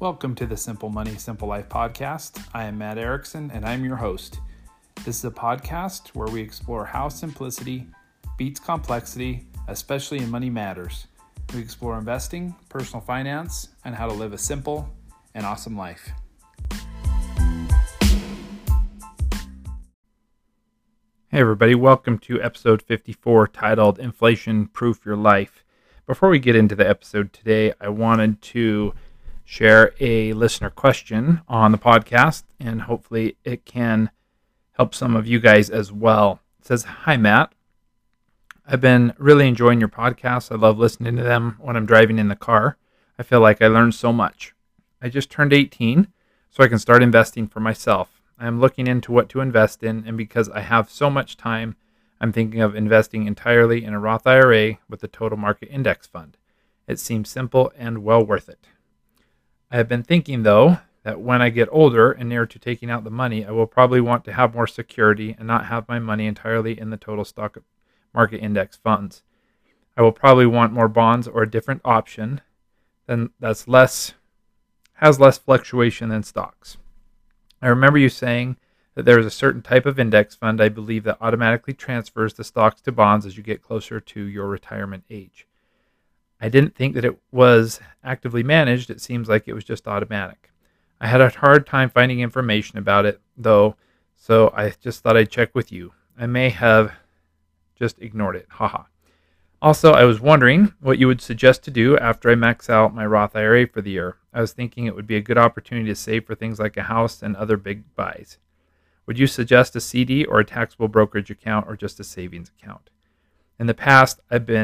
Welcome to the Simple Money, Simple Life podcast. I am Matt Erickson, and I'm your host. This is a podcast where we explore how simplicity beats complexity, especially in money matters. We explore investing, personal finance, and how to live a simple and awesome life. Hey everybody, welcome to episode 54 titled Inflation Proof Your Life. Before we get into the episode today, I wanted to share a listener question on the podcast, and hopefully it can help some of you guys as well. It says, "Hi Matt, I've been really enjoying your podcasts. I love listening to them when I'm driving in the car. I feel like I learned so much. I just turned 18, so I can start investing for myself. I am looking into what to invest in, and because I have so much time, I'm thinking of investing entirely in a Roth IRA with the Total Market Index Fund. It seems simple and well worth it. I have been thinking, though, that when I get older and near to taking out the money, I will probably want to have more security and not have my money entirely in the total stock market index funds. I will probably want more bonds or a different option has less fluctuation than stocks. I remember you saying that there is a certain type of index fund, I believe, that automatically transfers the stocks to bonds as you get closer to your retirement age. I didn't think that it was actively managed. It seems like it was just automatic. I had a hard time finding information about it, though, so I just thought I'd check with you. I may have just ignored it. Haha. Also, I was wondering what you would suggest to do after I max out my Roth IRA for the year. I was thinking it would be a good opportunity to save for things like a house and other big buys. Would you suggest a CD or a taxable brokerage account or just a savings account? In the past,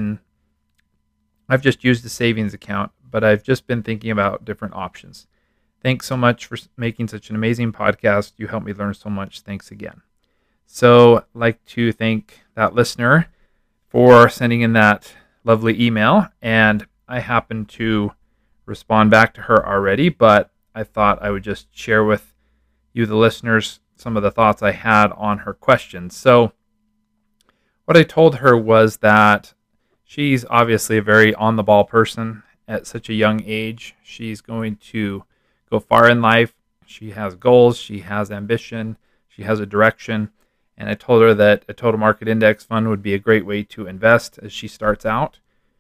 I've just used a savings account, but I've just been thinking about different options. Thanks so much for making such an amazing podcast. You helped me learn so much. Thanks again." So I'd like to thank that listener for sending in that lovely email, and I happened to respond back to her already, but I thought I would just share with you, the listeners, some of the thoughts I had on her questions. So what I told her was that she's obviously a very on-the-ball person at such a young age. She's going to go far in life. She has goals. She has ambition. She has a direction. And I told her that a total market index fund would be a great way to invest as she starts out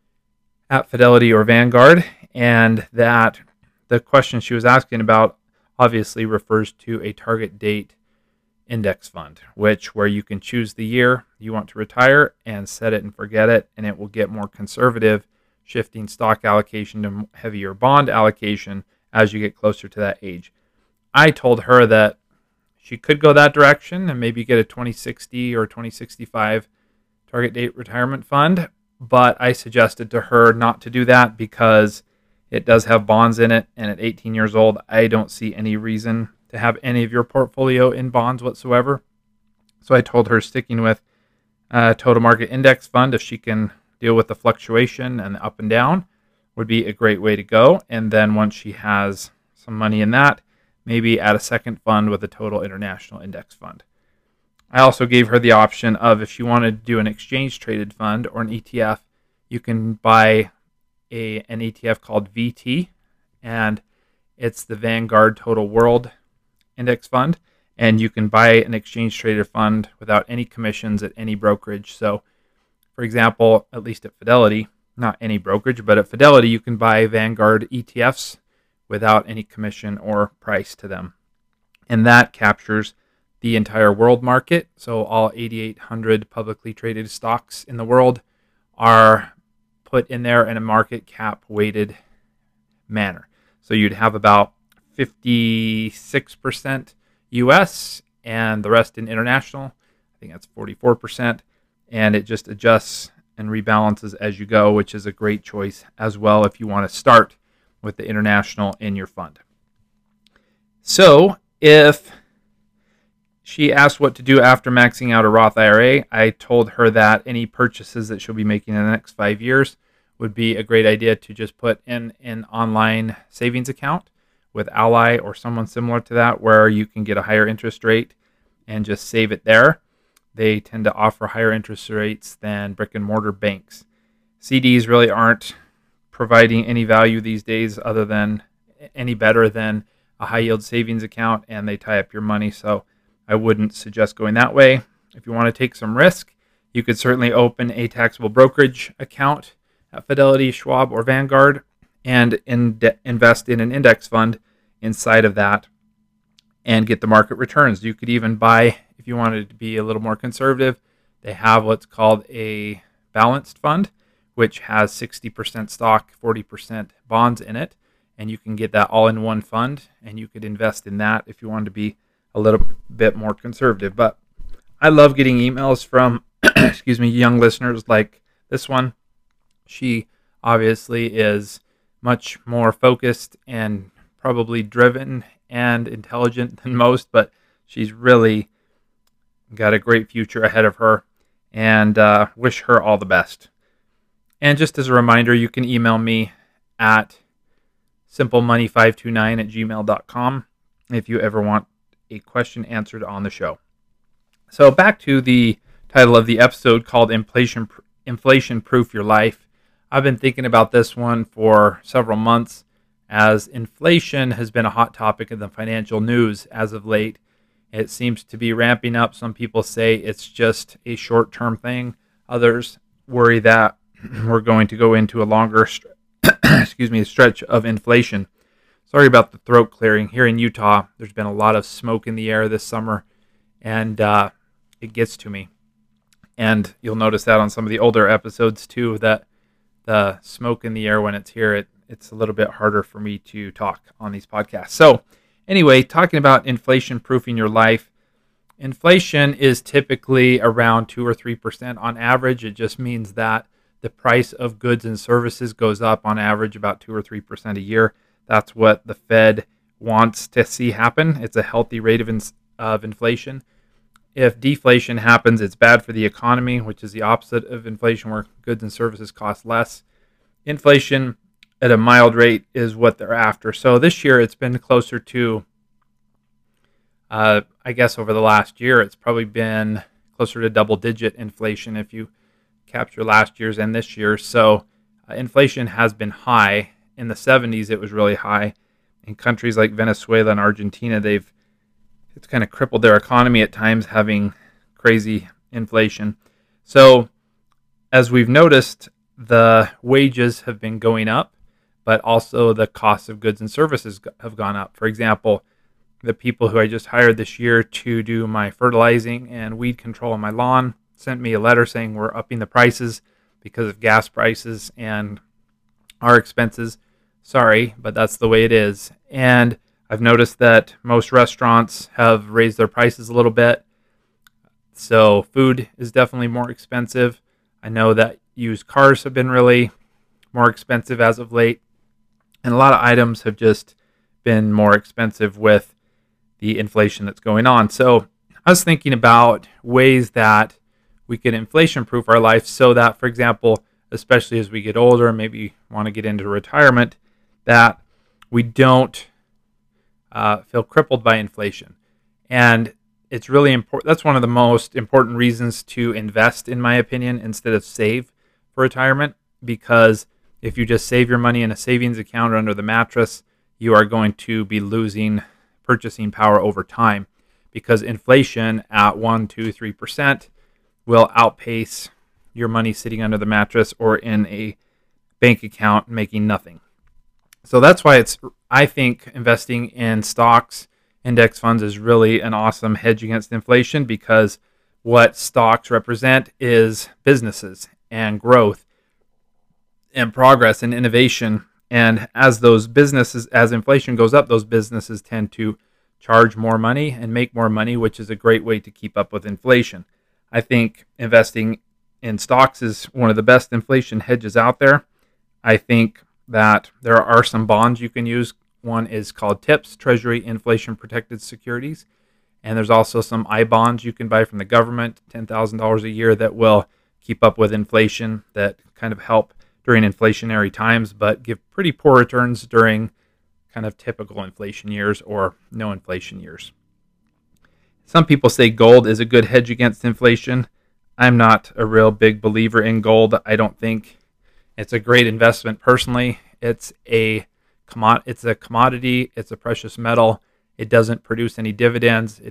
at Fidelity or Vanguard. And that the question she was asking about obviously refers to a target date index fund, where you can choose the year you want to retire and set it and forget it, and it will get more conservative, shifting stock allocation to heavier bond allocation as you get closer to that age. I told her that she could go that direction and maybe get a 2060 or 2065 target date retirement fund, but I suggested to her not to do that because it does have bonds in it, and at 18 years old, I don't see any reason to have any of your portfolio in bonds whatsoever. So I told her sticking with a total market index fund, if she can deal with the fluctuation and the up and down, would be a great way to go. And then once she has some money in that, maybe add a second fund with a total international index fund. I also gave her the option of, if she wanted to do an exchange traded fund or an ETF, you can buy an ETF called VT, and it's the Vanguard Total World Index Fund, and you can buy an exchange traded fund without any commissions at any brokerage. So, for example, at least at Fidelity, not any brokerage, but at Fidelity, you can buy Vanguard ETFs without any commission or price to them. And that captures the entire world market. So all 8,800 publicly traded stocks in the world are put in there in a market cap weighted manner. So you'd have about 56% US and the rest in international. I think that's 44%. And it just adjusts and rebalances as you go, which is a great choice as well if you want to start with the international in your fund. So if she asked what to do after maxing out a Roth IRA, I told her that any purchases that she'll be making in the next 5 years would be a great idea to just put in an online savings account with Ally or someone similar to that, where you can get a higher interest rate and just save it there. They tend to offer higher interest rates than brick and mortar banks. CDs really aren't providing any value these days other than any better than a high yield savings account, and they tie up your money. So I wouldn't suggest going that way. If you want to take some risk, you could certainly open a taxable brokerage account at Fidelity, Schwab, or Vanguard and invest in an index fund inside of that and get the market returns. You could even buy, if you wanted to be a little more conservative, they have what's called a balanced fund, which has 60% stock, 40% bonds in it. And you can get that all in one fund, and you could invest in that if you wanted to be a little bit more conservative. But I love getting emails from young listeners like this one. She obviously is much more focused and probably driven and intelligent than most, but she's really got a great future ahead of her, and wish her all the best. And just as a reminder, you can email me at simplemoney529@gmail.com if you ever want a question answered on the show. So back to the title of the episode, called Inflation Proof Your Life. I've been thinking about this one for several months, as inflation has been a hot topic in the financial news as of late. It seems to be ramping up. Some people say it's just a short-term thing. Others worry that we're going to go into a longer stretch of inflation. Sorry about the throat clearing. Here in Utah, there's been a lot of smoke in the air this summer, and it gets to me. And you'll notice that on some of the older episodes too, that the smoke in the air, when it's here, it's a little bit harder for me to talk on these podcasts. So anyway, talking about inflation proofing your life. Inflation is typically around 2 or 3% on average. It just means that the price of goods and services goes up on average about 2 or 3% a year. That's what the Fed wants to see happen. It's a healthy rate of inflation. If deflation happens, it's bad for the economy, which is the opposite of inflation, where goods and services cost less. Inflation at a mild rate is what they're after. So this year it's been closer to, I guess over the last year, it's probably been closer to double-digit inflation if you capture last year's and this year's. So inflation has been high. In the 70s, it was really high. In countries like Venezuela and Argentina, it's kind of crippled their economy at times, having crazy inflation. So as we've noticed, the wages have been going up, but also the cost of goods and services have gone up. For example, the people who I just hired this year to do my fertilizing and weed control on my lawn sent me a letter saying we're upping the prices because of gas prices and our expenses. Sorry, but that's the way it is. And I've noticed that most restaurants have raised their prices a little bit. So food is definitely more expensive. I know that used cars have been really more expensive as of late. And a lot of items have just been more expensive with the inflation that's going on. So I was thinking about ways that we could inflation-proof our life so that, for example, especially as we get older, maybe want to get into retirement, that we don't feel crippled by inflation. And it's really important. That's one of the most important reasons to invest, in my opinion, instead of save for retirement, because if you just save your money in a savings account or under the mattress, you are going to be losing purchasing power over time, because inflation at 1, 2, 3% will outpace your money sitting under the mattress or in a bank account making nothing. So that's why I think investing in stocks, index funds, is really an awesome hedge against inflation, because what stocks represent is businesses and growth and progress and innovation. And as inflation goes up, those businesses tend to charge more money and make more money, which is a great way to keep up with inflation. I think investing in stocks is one of the best inflation hedges out there. I think that there are some bonds you can use. One is called TIPS, Treasury Inflation Protected Securities. And there's also some I bonds you can buy from the government, $10,000 a year, that will keep up with inflation, that kind of help during inflationary times, but give pretty poor returns during kind of typical inflation years or no inflation years. Some people say gold is a good hedge against inflation. I'm not a real big believer in gold. I don't think it's a great investment personally. It's a it's a commodity. It's a precious metal. It doesn't produce any dividends.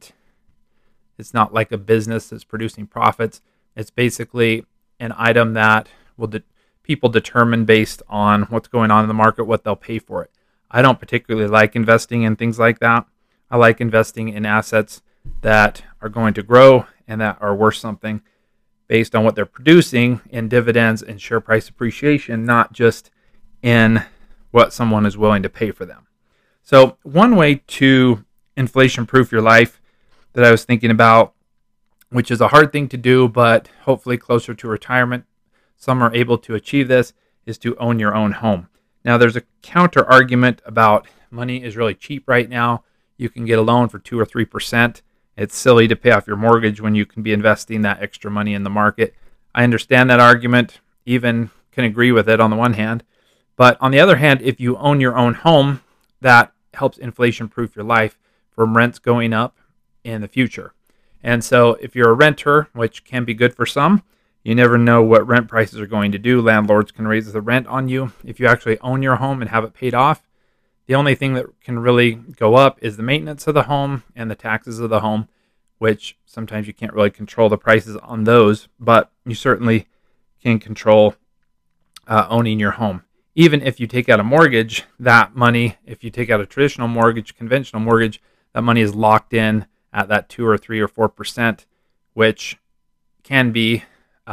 It's not like a business that's producing profits. It's basically an item that people determine based on what's going on in the market, what they'll pay for it. I don't particularly like investing in things like that. I like investing in assets that are going to grow and that are worth something based on what they're producing in dividends and share price appreciation, not just in what someone is willing to pay for them. So one way to inflation-proof your life that I was thinking about, which is a hard thing to do, but hopefully closer to retirement, some are able to achieve this, is to own your own home. Now, there's a counter argument about money is really cheap right now. You can get a loan for 2 or 3%. It's silly to pay off your mortgage when you can be investing that extra money in the market. I understand that argument, even can agree with it on the one hand. But on the other hand, if you own your own home, that helps inflation-proof your life from rents going up in the future. And so if you're a renter, which can be good for some, you never know what rent prices are going to do. Landlords can raise the rent on you. If you actually own your home and have it paid off, the only thing that can really go up is the maintenance of the home and the taxes of the home, which sometimes you can't really control the prices on those, but you certainly can control owning your home. Even if you take out a mortgage, that money, if you take out a traditional mortgage, conventional mortgage, that money is locked in at that 2 or 3 or 4%, which can be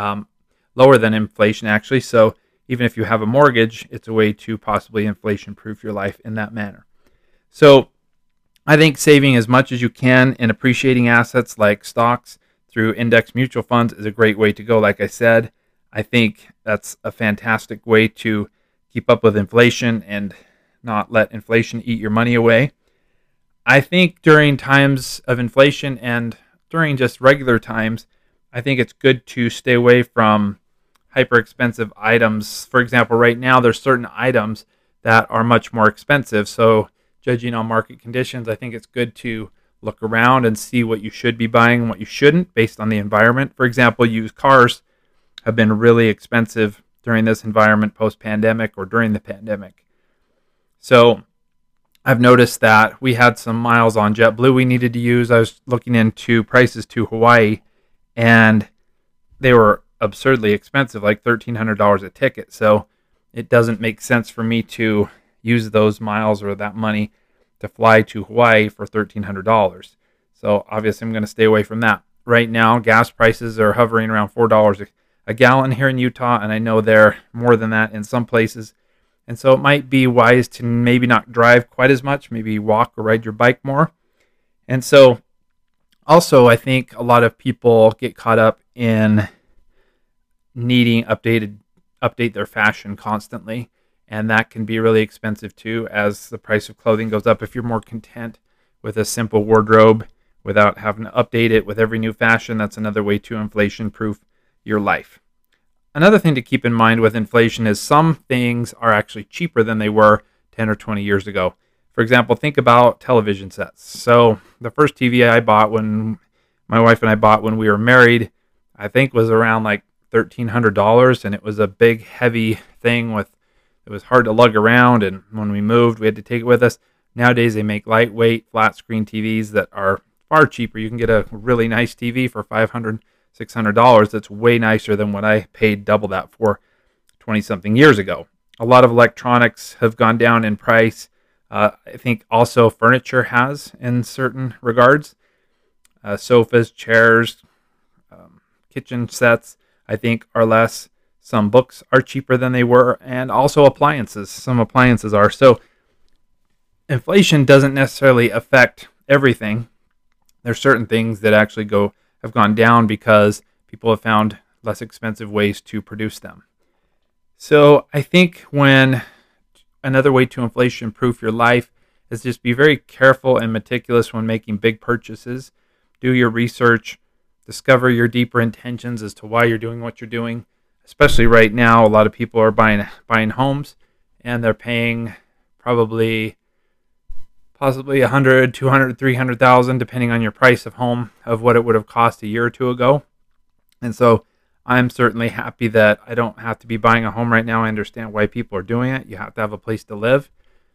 lower than inflation actually. So even if you have a mortgage, it's a way to possibly inflation-proof your life in that manner. So I think saving as much as you can and appreciating assets like stocks through index mutual funds is a great way to go. Like I said, I think that's a fantastic way to keep up with inflation and not let inflation eat your money away. I think during times of inflation and during just regular times, I think it's good to stay away from hyper expensive items. For example, right now there's certain items that are much more expensive. So judging on market conditions, I think it's good to look around and see what you should be buying and what you shouldn't based on the environment. For example, used cars have been really expensive during this environment post-pandemic or during the pandemic. So I've noticed that we had some miles on JetBlue we needed to use. I was looking into prices to Hawaii, and they were absurdly expensive, like $1,300 a ticket. So it doesn't make sense for me to use those miles or that money to fly to Hawaii for $1,300. So obviously I'm going to stay away from that. Right now, gas prices are hovering around $4 a gallon here in Utah, and I know they're more than that in some places. And so it might be wise to maybe not drive quite as much, maybe walk or ride your bike more. And so also, I think a lot of people get caught up in needing update their fashion constantly, and that can be really expensive too as the price of clothing goes up. If you're more content with a simple wardrobe without having to update it with every new fashion, that's another way to inflation-proof your life. Another thing to keep in mind with inflation is some things are actually cheaper than they were 10 or 20 years ago. For example, think about television sets. So the first TV I bought when my wife and I bought when we were married, I think was around like $1,300, and it was a big, heavy thing it was hard to lug around, and when we moved, we had to take it with us. Nowadays, they make lightweight, flat-screen TVs that are far cheaper. You can get a really nice TV for $500, $600. That's way nicer than what I paid double that for 20-something years ago. A lot of electronics have gone down in price. I think also furniture has in certain regards. Sofas, chairs, kitchen sets, I think are less. Some books are cheaper than they were, and also appliances. Some appliances are. So inflation doesn't necessarily affect everything. There's certain things that actually have gone down because people have found less expensive ways to produce them. So I think another way to inflation-proof your life is just be very careful and meticulous when making big purchases. Do your research, discover your deeper intentions as to why you're doing what you're doing. Especially right now, a lot of people are buying homes, and they're paying possibly $100,000, $200,000, $300,000, depending on your price of home, of what it would have cost a year or two ago. And so I'm certainly happy that I don't have to be buying a home right now. I understand why people are doing it. You have to have a place to live.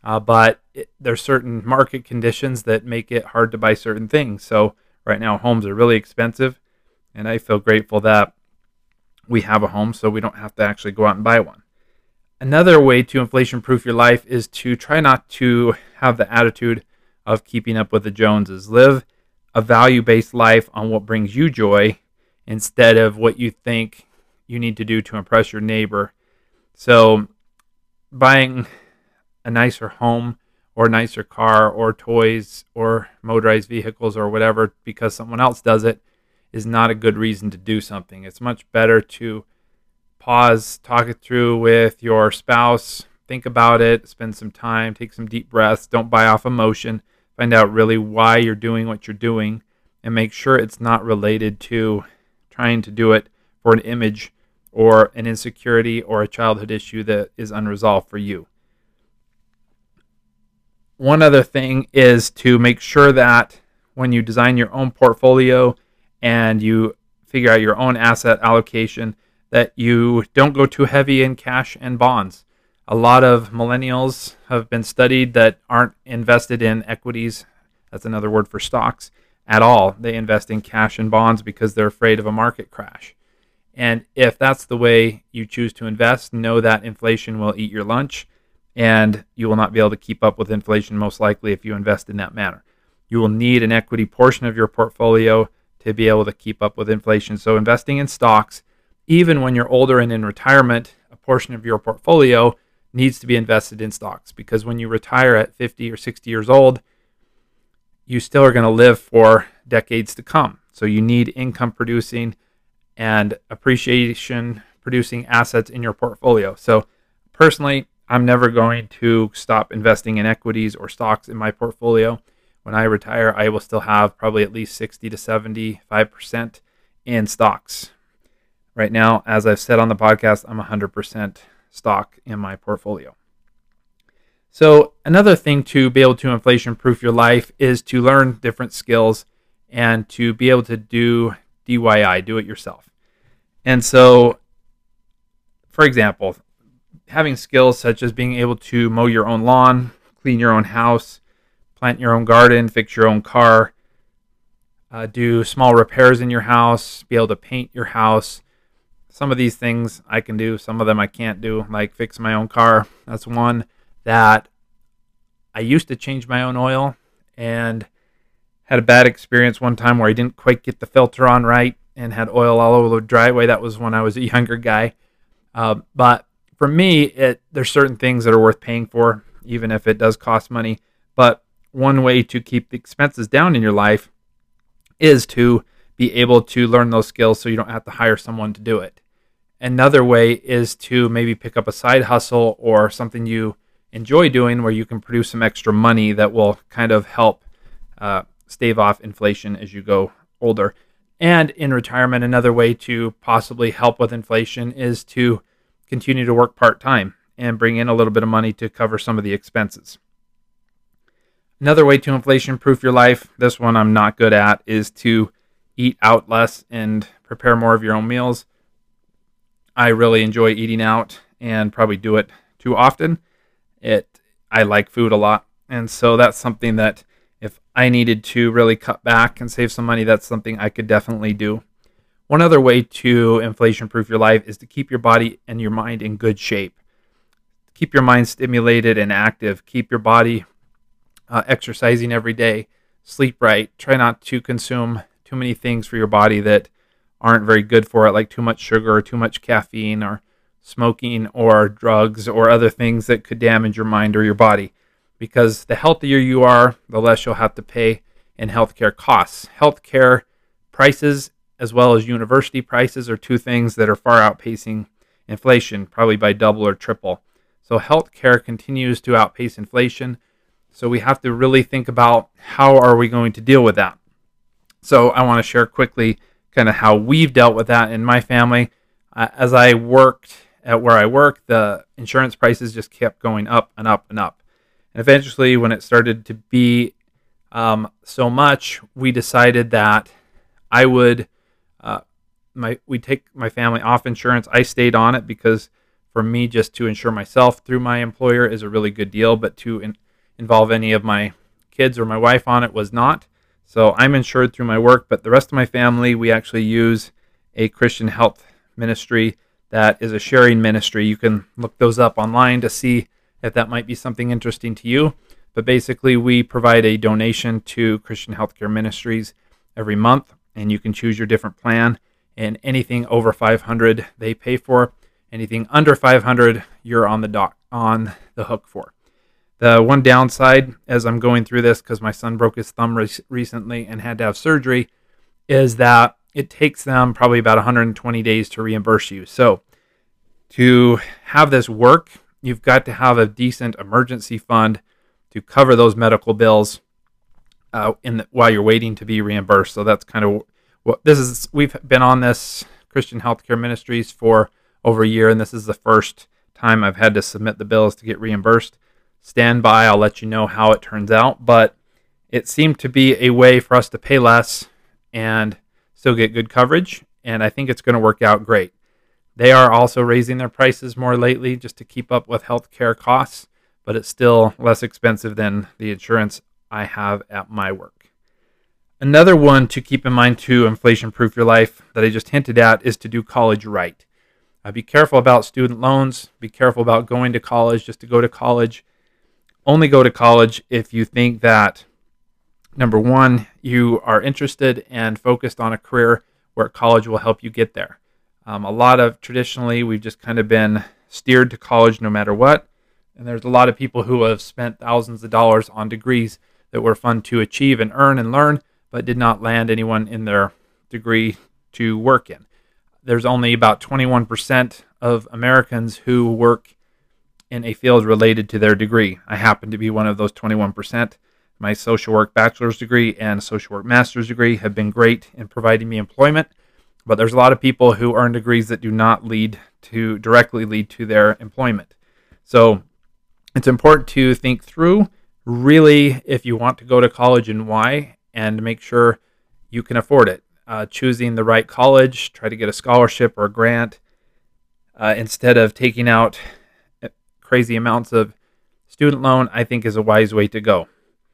There's certain market conditions that make it hard to buy certain things. So right now, homes are really expensive, and I feel grateful that we have a home so we don't have to actually go out and buy one. Another way to inflation-proof your life is to try not to have the attitude of keeping up with the Joneses. Live a value-based life on what brings you joy instead of what you think you need to do to impress your neighbor. So buying a nicer home or a nicer car or toys or motorized vehicles or whatever because someone else does it is not a good reason to do something. It's much better to pause, talk it through with your spouse, think about it, spend some time, take some deep breaths, don't buy off emotion, find out really why you're doing what you're doing, and make sure it's not related to trying to do it for an image or an insecurity or a childhood issue that is unresolved for you. One other thing is to make sure that when you design your own portfolio and you figure out your own asset allocation, that you don't go too heavy in cash and bonds. A lot of millennials have been studied that aren't invested in equities, that's another word for stocks, at all. They invest in cash and bonds because they're afraid of a market crash. And if that's the way you choose to invest, know that inflation will eat your lunch, and you will not be able to keep up with inflation most likely if you invest in that manner. You will need an equity portion of your portfolio to be able to keep up with inflation. So investing in stocks, even when you're older and in retirement, a portion of your portfolio needs to be invested in stocks, because when you retire at 50 or 60 years old, you still are going to live for decades to come. So you need income producing and appreciation producing assets in your portfolio. So personally, I'm never going to stop investing in equities or stocks in my portfolio. When I retire, I will still have probably at least 60 to 75% in stocks. Right now, as I've said on the podcast, I'm 100% stock in my portfolio. So another thing to be able to inflation-proof your life is to learn different skills and to be able to do DIY, do it yourself. And so, for example, having skills such as being able to mow your own lawn, clean your own house, plant your own garden, fix your own car, do small repairs in your house, be able to paint your house. Some of these things I can do, some of them I can't do, like fix my own car. That's one that I used to change my own oil and had a bad experience one time where I didn't quite get the filter on right and had oil all over the driveway. That was when I was a younger guy. But for me, there's certain things that are worth paying for, even if it does cost money. But one way to keep the expenses down in your life is to be able to learn those skills so you don't have to hire someone to do it. Another way is to maybe pick up a side hustle or something you enjoy doing where you can produce some extra money that will kind of help stave off inflation as you go older. And in retirement, another way to possibly help with inflation is to continue to work part-time and bring in a little bit of money to cover some of the expenses. Another way to inflation-proof your life, this one I'm not good at, is to eat out less and prepare more of your own meals. I really enjoy eating out and probably do it too often. I like food a lot, and so that's something that if I needed to really cut back and save some money, that's something I could definitely do. One other way to inflation-proof your life is to keep your body and your mind in good shape. Keep your mind stimulated and active. Keep your body exercising every day. Sleep right. Try not to consume too many things for your body that aren't very good for it, like too much sugar or too much caffeine or smoking or drugs or other things that could damage your mind or your body. Because the healthier you are, the less you'll have to pay in healthcare costs. Healthcare prices as well as university prices are two things that are far outpacing inflation, probably by double or triple. So healthcare continues to outpace inflation. So we have to really think about how are we going to deal with that. So I want to share quickly kind of how we've dealt with that in my family. As I worked at where I work, the insurance prices just kept going up and up and up. And eventually, when it started to be so much, we decided that I would we'd take my family off insurance. I stayed on it because for me, just to insure myself through my employer is a really good deal, but to involve any of my kids or my wife on it, was not. So I'm insured through my work, but the rest of my family, we actually use a Christian health ministry that is a sharing ministry. You can look those up online to see if that might be something interesting to you. But basically, we provide a donation to Christian Healthcare Ministries every month, and you can choose your different plan. And anything over 500, they pay for. Anything under 500, you're on the hook for. The one downside, as I'm going through this, because my son broke his thumb recently and had to have surgery, is that it takes them probably about 120 days to reimburse you. So to have this work, you've got to have a decent emergency fund to cover those medical bills while you're waiting to be reimbursed. So that's kind of what this is. We've been on this Christian Healthcare Ministries for over a year, and this is the first time I've had to submit the bills to get reimbursed. Stand by, I'll let you know how it turns out, but it seemed to be a way for us to pay less and still get good coverage, and I think it's going to work out great. They are also raising their prices more lately just to keep up with healthcare costs, but it's still less expensive than the insurance I have at my work. Another one to keep in mind to inflation-proof your life that I just hinted at is to do college right. Be careful about student loans. Be careful about going to college just to go to college. Only go to college if you think that, number one, you are interested and focused on a career where college will help you get there. Traditionally, we've just kind of been steered to college no matter what. And there's a lot of people who have spent thousands of dollars on degrees that were fun to achieve and earn and learn, but did not land anyone in their degree to work in. There's only about 21% of Americans who work in a field related to their degree. I happen to be one of those 21%. My social work bachelor's degree and social work master's degree have been great in providing me employment, but there's a lot of people who earn degrees that do not directly lead to their employment. So it's important to think through really if you want to go to college and why, and make sure you can afford it. Choosing the right college, try to get a scholarship or a grant instead of taking out crazy amounts of student loan, I think is a wise way to go.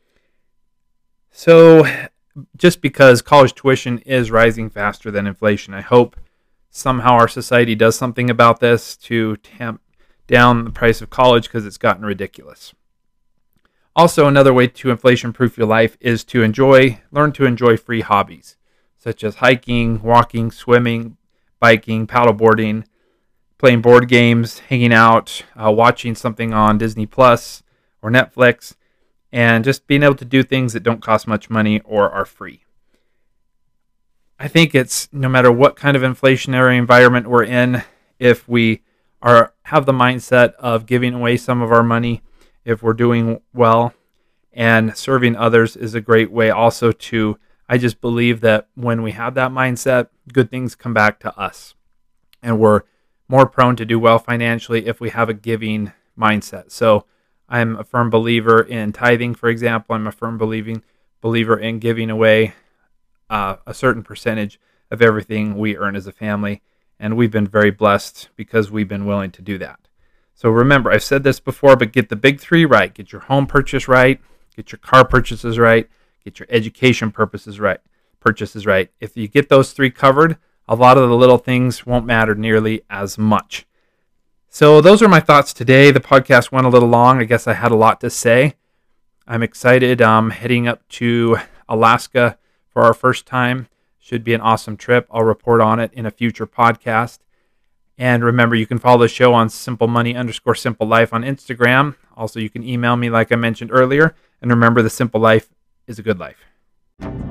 So just because college tuition is rising faster than inflation, I hope somehow our society does something about this to tamp down the price of college because it's gotten ridiculous. Also, another way to inflation-proof your life is to learn to enjoy free hobbies, such as hiking, walking, swimming, biking, paddleboarding, playing board games, hanging out, watching something on Disney Plus or Netflix, and just being able to do things that don't cost much money or are free. I think it's no matter what kind of inflationary environment we're in, if we have the mindset of giving away some of our money, if we're doing well, and serving others is a great way also to, I just believe that when we have that mindset, good things come back to us. And we're more prone to do well financially if we have a giving mindset. So I'm a firm believer in tithing, for example. I'm a firm believer in giving away a certain percentage of everything we earn as a family. And we've been very blessed because we've been willing to do that. So remember, I've said this before, but get the big three right. Get your home purchase right. Get your car purchases right. Get your education purchases right. If you get those three covered, a lot of the little things won't matter nearly as much. So those are my thoughts today. The podcast went a little long. I guess I had a lot to say. I'm excited. Heading up to Alaska for our first time. Should be an awesome trip. I'll report on it in a future podcast. And remember, you can follow the show on simplemoney_simple life on Instagram. Also, you can email me like I mentioned earlier. And remember, the simple life is a good life.